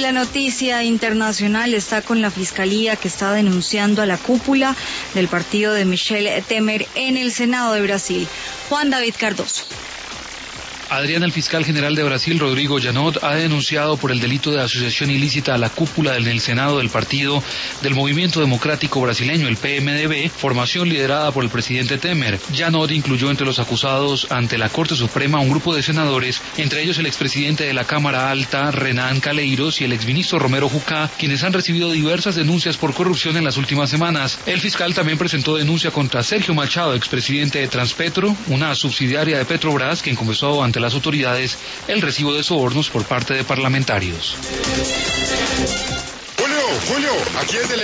la noticia internacional está con la fiscalía que está denunciando a la cúpula del partido de Michel Temer en el Senado de Brasil. Juan David Cardoso. Adrián, el fiscal general de Brasil, Rodrigo Janot, ha denunciado por el delito de asociación ilícita a la cúpula en el Senado del partido del Movimiento Democrático Brasileño, el PMDB, formación liderada por el presidente Temer. Janot incluyó entre los acusados ante la Corte Suprema a un grupo de senadores, entre ellos el expresidente de la Cámara Alta, Renan Calheiros, y el exministro Romero Jucá, quienes han recibido diversas denuncias por corrupción en las últimas semanas. El fiscal también presentó denuncia contra Sergio Machado, expresidente de Transpetro, una subsidiaria de Petrobras, quien confesó ante las autoridades el recibo de sobornos por parte de parlamentarios. Julio, aquí es